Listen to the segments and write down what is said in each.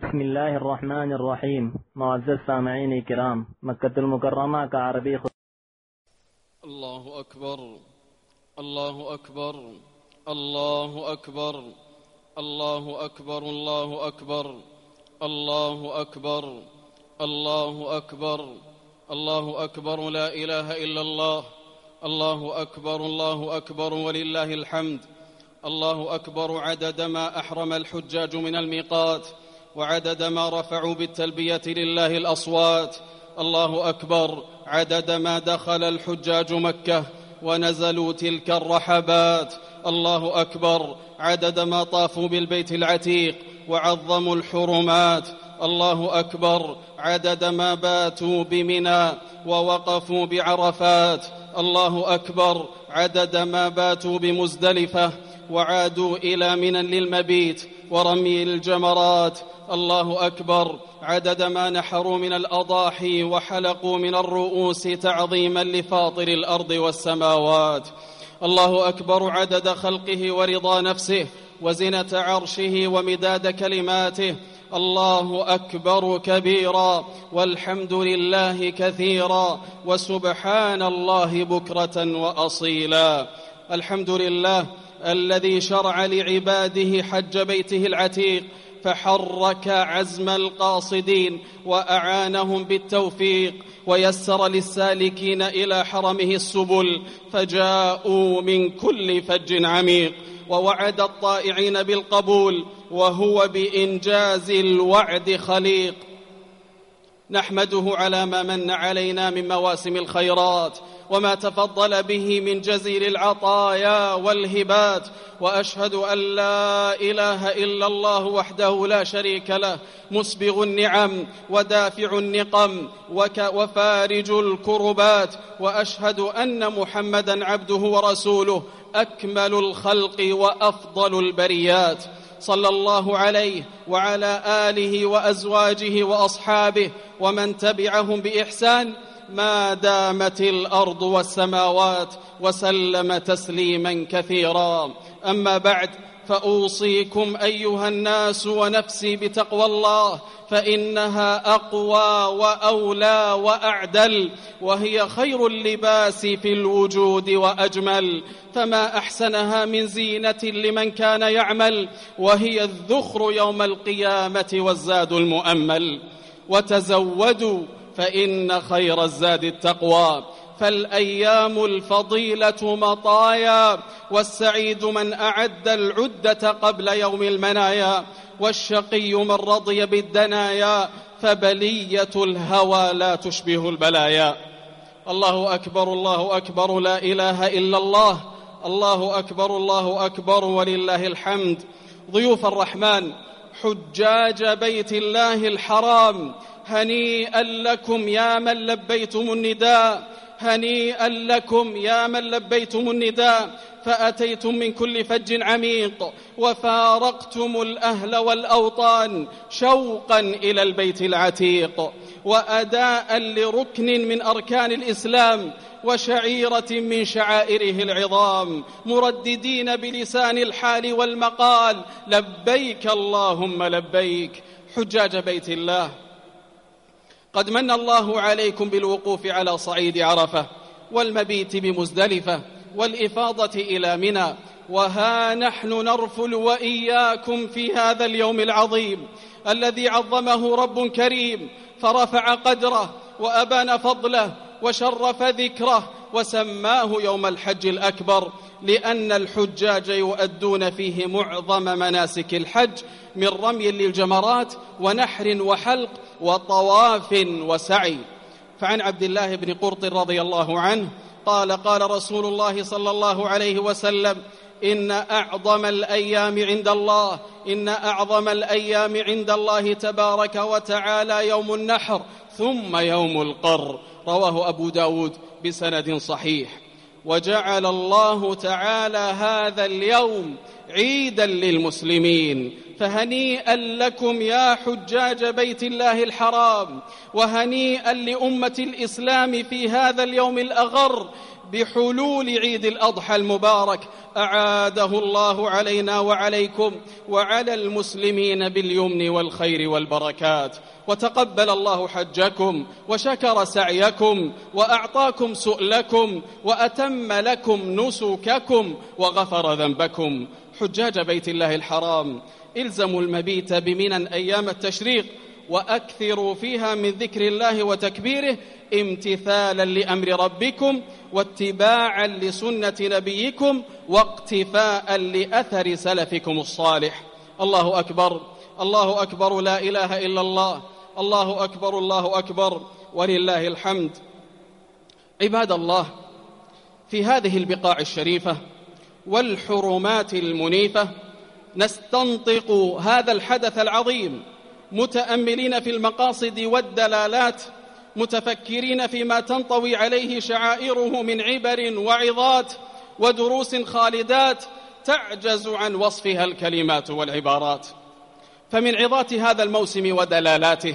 بسم الله الرحمن الرحيم. معزز سامعین کرام، مکة المکرمہ کا عربی الله أكبر الله أكبر الله أكبر الله أكبر الله أكبر الله أكبر الله أكبر الله أكبر لا إله إلا الله. الله أكبر الله أكبر ولله الحمد. الله أكبر عدد ما أحرم الحجاج من الميقات، وعدد ما رفعوا بالتلبية لله الأصوات. الله أكبر عدد ما دخل الحجاج مكة ونزلوا تلك الرحبات. الله أكبر عدد ما طافوا بالبيت العتيق وعظموا الحرمات. الله أكبر عدد ما باتوا بمنى ووقفوا بعرفات. الله أكبر عدد ما باتوا بمزدلفة وعادوا إلى منى للمبيت ورمي الجمرات. الله أكبر عدد ما نحروا من الأضاحي وحلقوا من الرؤوس تعظيما لفاطر الأرض والسماوات. الله أكبر عدد خلقه ورضا نفسه وزنة عرشه ومداد كلماته. الله أكبر كبيرا والحمد لله كثيرا وسبحان الله بكرة وأصيلا. الحمد لله الذي شرع لعباده حج بيته العتيق فحرك عزم القاصدين وأعانهم بالتوفيق ويسر للسالكين إلى حرمه السبل فجاءوا من كل فج عميق، ووعد الطائعين بالقبول وهو بإنجاز الوعد خليق. نحمده على ما من علينا من مواسم الخيرات وما تفضل به من جزيل العطايا والهبات، وأشهد أن لا إله إلا الله وحده لا شريك له مسبغ النعم ودافع النقم وفارج الكربات، وأشهد أن محمدًا عبده ورسوله أكمل الخلق وأفضل البريات. صلى الله عليه وعلى آله وأزواجه وأصحابه ومن تبعهم بإحسان ما دامت الأرض والسماوات، وسلم تسليما كثيرا. أما بعد، فأوصيكم أيها الناس ونفسي بتقوى الله، فإنها أقوى وأولى وأعدل، وهي خير اللباس في الوجود وأجمل، فما أحسنها من زينة لمن كان يعمل، وهي الذخر يوم القيامة والزاد المؤمل. وتزودوا فإن خير الزاد التقوى، فالأيام الفضيلة مطايا، والسعيد من أعد العدة قبل يوم المنايا، والشقي من رضي بالدنايا، فبلية الهوى لا تشبه البلايا. الله أكبر الله أكبر لا إله إلا الله. الله أكبر الله أكبر ولله الحمد. ضيوف الرحمن، حجاج بيت الله الحرام، هنيئا لكم يا من لبيتم النداء، هنيئا لكم يا من لبيتم النداء، فأتيتم من كل فج عميق وفارقتم الأهل والأوطان شوقا إلى البيت العتيق، وأداء لركن من أركان الإسلام وشعيرة من شعائره العظام، مرددين بلسان الحال والمقال لبيك اللهم لبيك. حجاج بيت الله، قد من الله عليكم بالوقوف على صعيد عرفة والمبيت بمزدلفة والإفاضة إلى منى، وها نحن نرفل وإياكم في هذا اليوم العظيم الذي عظمه رب كريم، فرفع قدره وأبان فضله وشرف ذكره وسماه يوم الحج الأكبر، لأن الحجاج يؤدون فيه معظم مناسك الحج من رمي للجمرات ونحر وحلق وطواف وسعي. فعن عبد الله بن قرط رضي الله عنه قال: قال رسول الله صلى الله عليه وسلم: إن أعظم الأيام عند الله تبارك وتعالى يوم النحر ثم يوم القر. رواه أبو داود بسند صحيح. وجعل الله تعالى هذا اليوم عيدا للمسلمين، فهنيئا لكم يا حجاج بيت الله الحرام، وهنيئا لأمة الإسلام في هذا اليوم الأغر بحلول عيد الأضحى المبارك أعاده الله علينا وعليكم وعلى المسلمين باليمن والخير والبركات، وتقبل الله حجكم وشكر سعيكم وأعطاكم سؤلكم وأتم لكم نسككم وغفر ذنبكم. حجاج بيت الله الحرام، إلزموا المبيت بمنى أيام التشريق، وأكثروا فيها من ذكر الله وتكبيره امتثالا لأمر ربكم واتباعا لسنة نبيكم واقتفاء لأثر سلفكم الصالح. الله أكبر، الله أكبر، لا إله إلا الله، الله أكبر، الله أكبر، ولله الحمد. عباد الله، في هذه البقاع الشريفة والحرمات المنيفة نستنطق هذا الحدث العظيم متأملين في المقاصد والدلالات، متفكرين فيما تنطوي عليه شعائره من عبر وعظات ودروس خالدات تعجز عن وصفها الكلمات والعبارات. فمن عظات هذا الموسم ودلالاته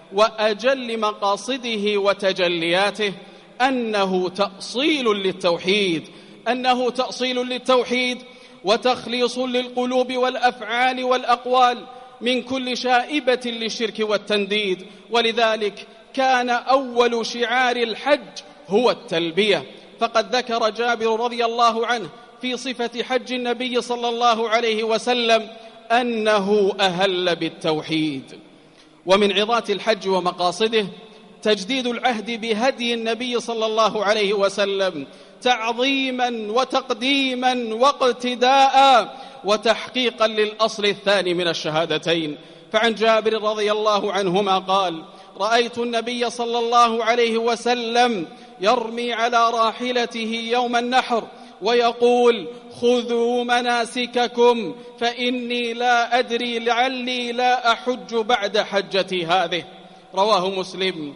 وأجل مقاصده وتجلياته أنه تأصيل للتوحيد، أنه تأصيل للتوحيد وتخليص للقلوب والأفعال والأقوال من كل شائبة للشرك والتنديد. ولذلك كان أول شعار الحج هو التلبية، فقد ذكر جابر رضي الله عنه في صفة حج النبي صلى الله عليه وسلم أنه أهل بالتوحيد. ومن عظات الحج ومقاصده تجديد العهد بهدي النبي صلى الله عليه وسلم تعظيما وتقديما واقتداء وتحقيقا للأصل الثاني من الشهادتين. فعن جابر رضي الله عنهما قال: رأيت النبي صلى الله عليه وسلم يرمي على راحلته يوم النحر ويقول: خذوا مناسككم فإني لا أدري لعلي لا أحج بعد حجتي هذه. رواه مسلم.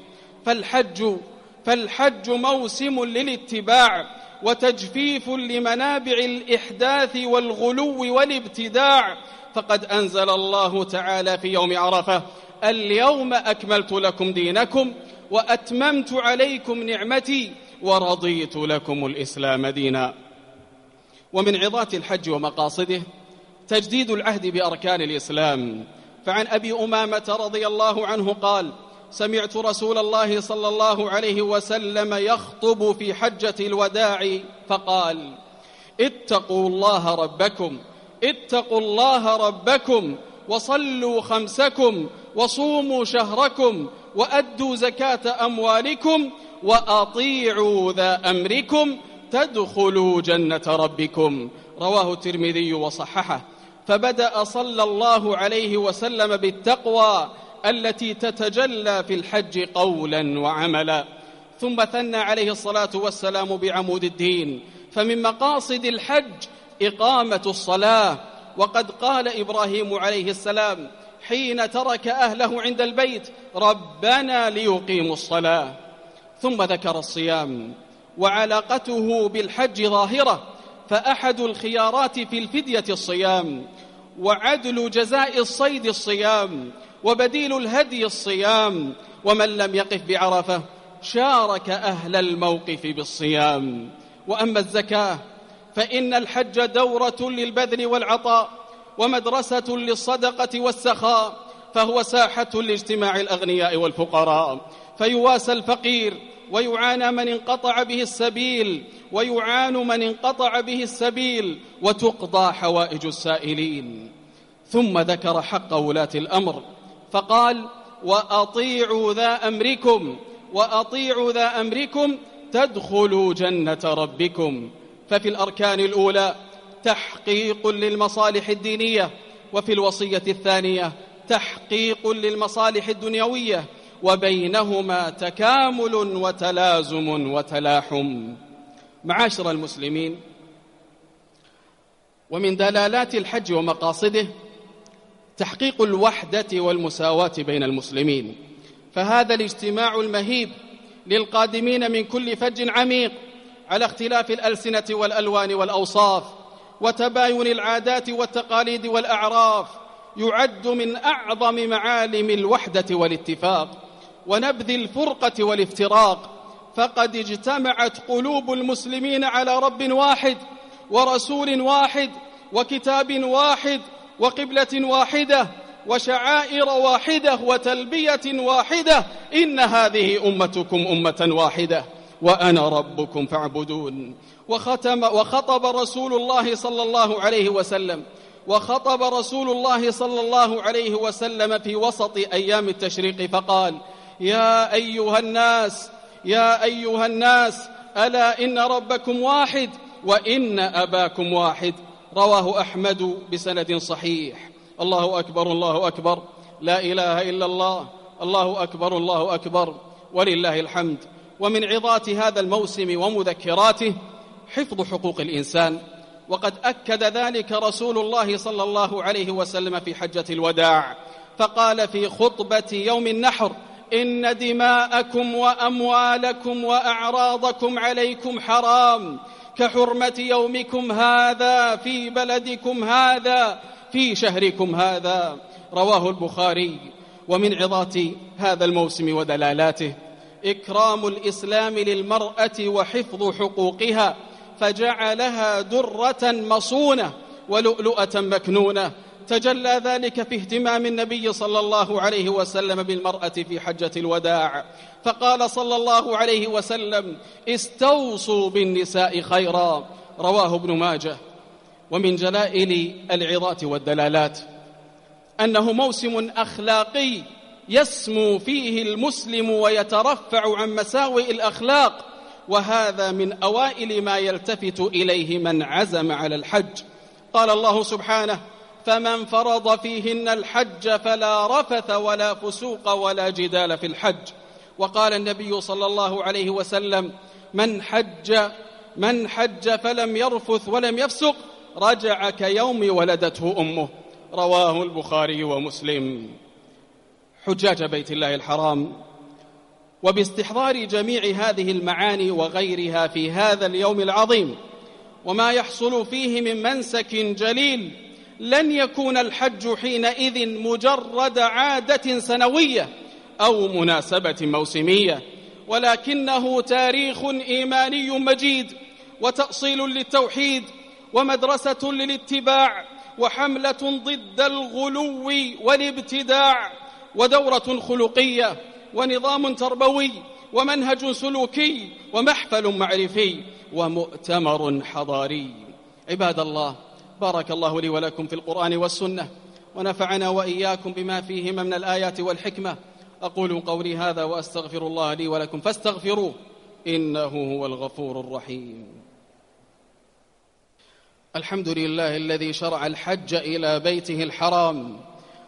فالحج موسم للاتباع وتجفيف لمنابع الإحداث والغلو والابتداع، فقد أنزل الله تعالى في يوم عرفة: اليوم أكملت لكم دينكم وأتممت عليكم نعمتي ورضيت لكم الإسلام دينا. ومن عظات الحج ومقاصده تجديد العهد بأركان الإسلام. فعن أبي أمامة رضي الله عنه قال: سمعت رسول الله صلى الله عليه وسلم يخطب في حجة الوداع فقال: اتقوا الله ربكم، اتقوا الله ربكم، وصلوا خمسكم، وصوموا شهركم، وأدوا زكاة أموالكم، وأطيعوا ذا أمركم تدخلوا جنة ربكم. رواه الترمذي وصححه. فبدأ صلى الله عليه وسلم بالتقوى التي تتجلى في الحج قولا وعملا، ثم ثنى عليه الصلاة والسلام بعمود الدين. فمن مقاصد الحج إقامة الصلاة، وقد قال إبراهيم عليه السلام حين ترك أهله عند البيت: ربنا ليقيموا الصلاة. ثم ذكر الصيام وعلاقته بالحج ظاهرة، فأحد الخيارات في الفدية الصيام، وعدل جزاء الصيد الصيام، وبديل الهدي الصيام. ومن لم يقف بعرفة شارك أهل الموقف بالصيام. وأما الزكاة فإن الحج دورة للبذل والعطاء ومدرسة للصدقة والسخاء، فهو ساحة لاجتماع الأغنياء والفقراء، فيواسى الفقير ويعان من انقطع به السبيل وتقضى حوائج السائلين. ثم ذكر حق ولاة الأمر فقال: وأطيعوا ذا أمركم تدخلوا جنة ربكم. ففي الأركان الأولى تحقيق للمصالح الدينية، وفي الوصية الثانية تحقيق للمصالح الدنيوية، وبينهما تكامل وتلازم وتلاحم. معاشر المسلمين، ومن دلالات الحج ومقاصده تحقيق الوحدة والمساواة بين المسلمين، فهذا الاجتماع المهيب للقادمين من كل فج عميق على اختلاف الألسنة والألوان والأوصاف وتباين العادات والتقاليد والأعراف يعد من أعظم معالم الوحدة والاتفاق ونبذ الفرقة والافتراق. فقد اجتمعت قلوب المسلمين على رب واحد ورسول واحد وكتاب واحد وقبلة واحدة وشعائر واحدة وتلبية واحدة، إن هذه أمتكم أمة واحدة وأنا ربكم فاعبدون. وخطب رسول الله صلى الله عليه وسلم في وسط أيام التشريق فقال: يا أيها الناس ألا إن ربكم واحد وإن أباكم واحد. رواه أحمد بسند صحيح. الله أكبر الله أكبر، لا إله إلا الله، الله أكبر الله أكبر، ولله الحمد. ومن عظات هذا الموسم ومذكراته حفظ حقوق الإنسان، وقد أكد ذلك رسول الله صلى الله عليه وسلم في حجة الوداع، فقال في خطبة يوم النحر: إن دماءكم وأموالكم وأعراضكم عليكم حرام كحرمة يومكم هذا في بلدكم هذا في شهركم هذا. رواه البخاري. ومن عظات هذا الموسم ودلالاته إكرام الإسلام للمرأة وحفظ حقوقها، فجعلها درة مصونة ولؤلؤة مكنونة. تجلى ذلك في اهتمام النبي صلى الله عليه وسلم بالمرأة في حجة الوداع، فقال صلى الله عليه وسلم: استوصوا بالنساء خيرا. رواه ابن ماجه. ومن جلائل العظات والدلالات أنه موسم أخلاقي يسمو فيه المسلم ويترفع عن مساوئ الأخلاق، وهذا من أوائل ما يلتفت إليه من عزم على الحج. قال الله سبحانه: فمن فرض فيهن الحج فلا رفث ولا فسوق ولا جدال في الحج. وقال النبي صلى الله عليه وسلم: من حج فلم يرفث ولم يفسق رجع كيوم ولدته أمه. رواه البخاري ومسلم. حجاج بيت الله الحرام، وباستحضار جميع هذه المعاني وغيرها في هذا اليوم العظيم وما يحصل فيه من منسك جليل، لن يكون الحج حينئذ مجرد عادة سنوية أو مناسبة موسمية، ولكنه تاريخ إيماني مجيد، وتأصيل للتوحيد، ومدرسة للاتباع، وحملة ضد الغلو والابتداع، ودورة خلقية، ونظام تربوي، ومنهج سلوكي، ومحفل معرفي، ومؤتمر حضاري. عباد الله، بارك الله لي ولكم في القرآن والسنة، ونفعنا وإياكم بما فيهما من الآيات والحكمة. أقول قولي هذا وأستغفر الله لي ولكم فاستغفروه إنه هو الغفور الرحيم. الحمد لله الذي شرع الحج إلى بيته الحرام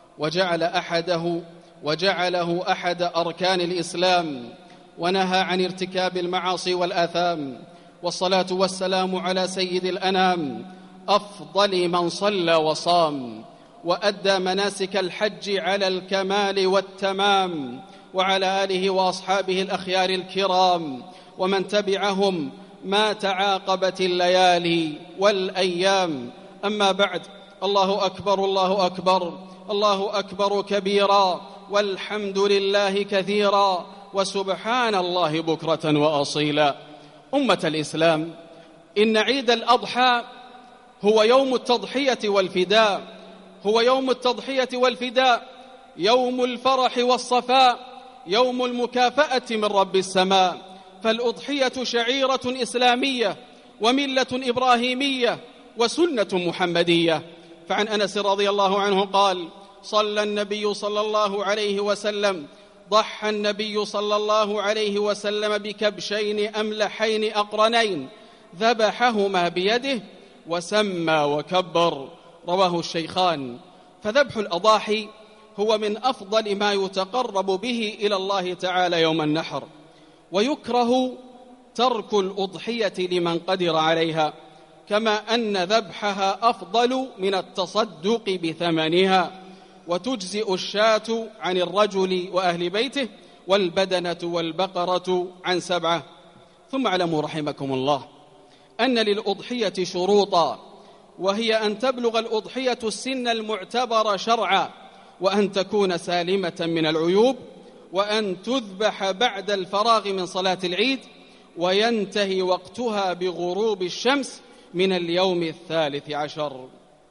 وجعله أحد أركان الإسلام، ونهى عن ارتكاب المعاصي والآثام. والصلاة والسلام على سيد الأنام، أفضل من صلى وصام وأدى مناسك الحج على الكمال والتمام، وعلى آله وأصحابه الأخيار الكرام، ومن تبعهم ما تعاقبت الليالي والأيام. أما بعد، الله أكبر الله أكبر، الله أكبر كبيرا، والحمد لله كثيرا، وسبحان الله بكرة وأصيلا. أمة الإسلام، إن عيد الأضحى هو يوم التضحية والفداء، يوم الفرح والصفاء، يوم المكافأة من رب السماء. فالأضحية شعيرة إسلامية وملة إبراهيمية وسنة محمدية. فعن أنس رضي الله عنه قال: صلى النبي صلى الله عليه وسلم ضحى النبي صلى الله عليه وسلم بكبشين أملحين أقرنين، ذبحهما بيده وسمى وكبر. رواه الشيخان. فذبح الأضاحي هو من أفضل ما يتقرب به إلى الله تعالى يوم النحر، ويكره ترك الأضحية لمن قدر عليها، كما أن ذبحها أفضل من التصدق بثمنها. وتجزئ الشاة عن الرجل وأهل بيته، والبدنة والبقرة عن 7. ثم اعلموا رحمكم الله أن للأضحية شروطا، وهي أن تبلغ الأضحية السن المعتبر شرعا، وأن تكون سالمة من العيوب، وأن تذبح بعد الفراغ من صلاة العيد، وينتهي وقتها بغروب الشمس من اليوم 13.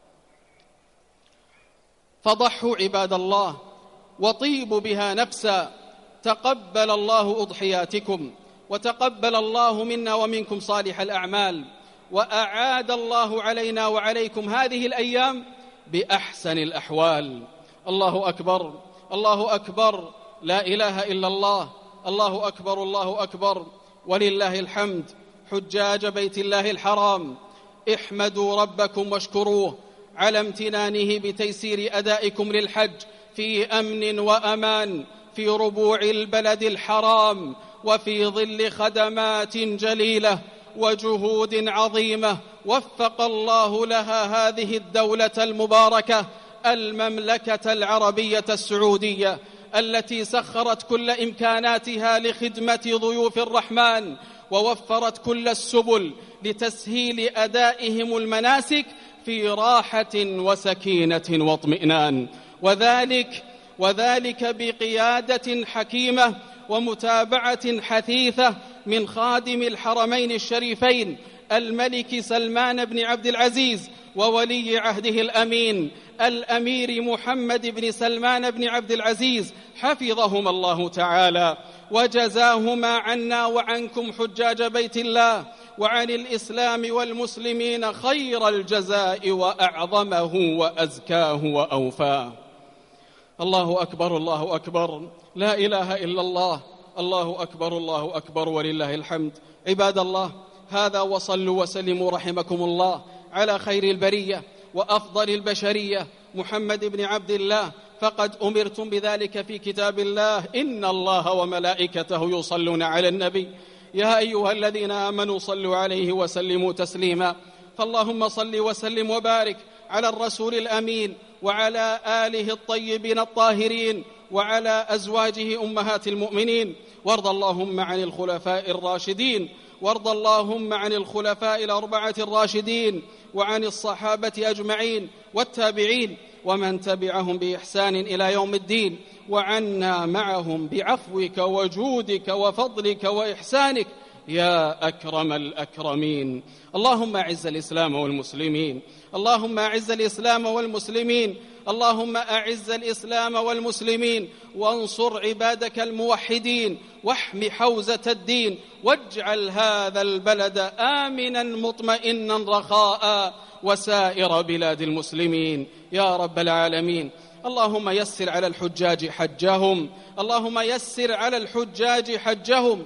فضحوا عباد الله وطيبوا بها نفسا، تقبل الله أضحياتكم، وتقبل الله منا ومنكم صالح الأعمال، وأعاد الله علينا وعليكم هذه الأيام بأحسن الأحوال. الله أكبر، الله أكبر، لا إله إلا الله، الله أكبر، الله أكبر، ولله الحمد. حجاج بيت الله الحرام، احمدوا ربكم واشكروه على امتنانه بتيسير أدائكم للحج في أمن وأمان في ربوع البلد الحرام، وفي ظل خدمات جليلة وجهود عظيمة وفق الله لها هذه الدولة المباركة المملكة العربية السعودية، التي سخرت كل إمكاناتها لخدمة ضيوف الرحمن، ووفرت كل السبل لتسهيل أدائهم المناسك في راحة وسكينة واطمئنان، وذلك بقيادة حكيمة ومتابعة حثيثة من خادم الحرمين الشريفين الملك سلمان بن عبد العزيز وولي عهده الأمين الأمير محمد بن سلمان بن عبد العزيز، حفظهما الله تعالى وجزاهما عنا وعنكم حجاج بيت الله وعن الإسلام والمسلمين خير الجزاء وأعظمه وأزكاه وأوفاه. الله أكبر، الله أكبر، لا إله إلا الله، الله أكبر، الله أكبر، ولله الحمد. عباد الله، هذا وصلوا وسلموا رحمكم الله على خير البرية وأفضل البشرية محمد بن عبد الله، فقد أمرتم بذلك في كتاب الله: إن الله وملائكته يصلون على النبي يا أيها الذين آمنوا صلوا عليه وسلموا تسليما. فاللهم صل وسلم وبارك على الرسول الأمين وعلى آله الطيبين الطاهرين وعلى أزواجه أمهات المؤمنين، وارض اللهم عن الخلفاء الراشدين، وارض اللهم عن الخلفاء الأربعة الراشدين وعن الصحابة أجمعين والتابعين ومن تبعهم بإحسان إلى يوم الدين، وعنا معهم بعفوك وجودك وفضلك وإحسانك يا أكرم الأكرمين. اللهم أعز الإسلام والمسلمين، اللهم أعز الإسلام والمسلمين، اللهم أعز الإسلام والمسلمين، وانصر عبادك الموحدين، واحم حوزة الدين، واجعل هذا البلد آمنا مطمئنا رخاء وسائر بلاد المسلمين يا رب العالمين. اللهم يسر على الحجاج حجهم، اللهم يسر على الحجاج حجهم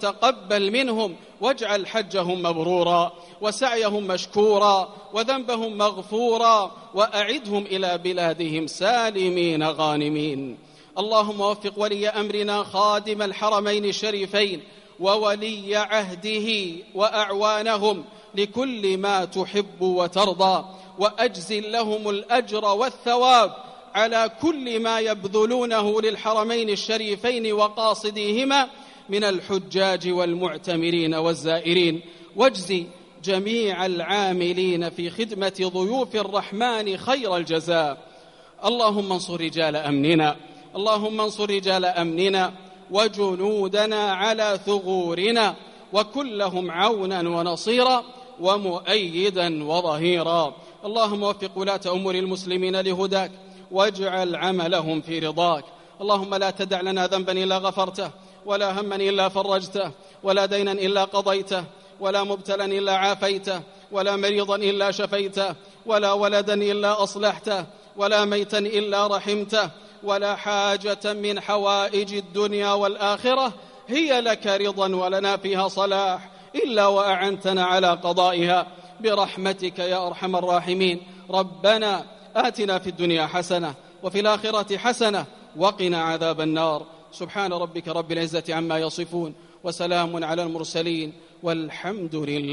وتقبل منهم، واجعل حجهم مبرورا وسعيهم مشكورا وذنبهم مغفورا، وأعدهم إلى بلادهم سالمين غانمين. اللهم وفق ولي أمرنا خادم الحرمين الشريفين وولي عهده وأعوانهم لكل ما تحب وترضى، وأجزل لهم الأجر والثواب على كل ما يبذلونه للحرمين الشريفين وقاصديهما من الحجاج والمعتمرين والزائرين، واجزي جميع العاملين في خدمة ضيوف الرحمن خير الجزاء. اللهم انصر رجال أمننا، اللهم انصر رجال أمننا وجنودنا على ثغورنا، وكن لهم عونا ونصيرا ومؤيدا وظهيرا. اللهم وفق ولاة أمور المسلمين لهداك، واجعل عملهم في رضاك. اللهم لا تدع لنا ذنبا إلا غفرته، ولا هما إلا فرجته، ولا دينا إلا قضيته، ولا مبتلا إلا عافيته، ولا مريضا إلا شفيته، ولا ولدا إلا أصلحته، ولا ميتا إلا رحمته، ولا حاجة من حوائج الدنيا والآخرة هي لك رضا ولنا فيها صلاح إلا وأعنتنا على قضائها برحمتك يا أرحم الراحمين. ربنا آتنا في الدنيا حسنة وفي الآخرة حسنة وقنا عذاب النار. سبحان ربك رب العزة عما يصفون، وسلام على المرسلين، والحمد لله.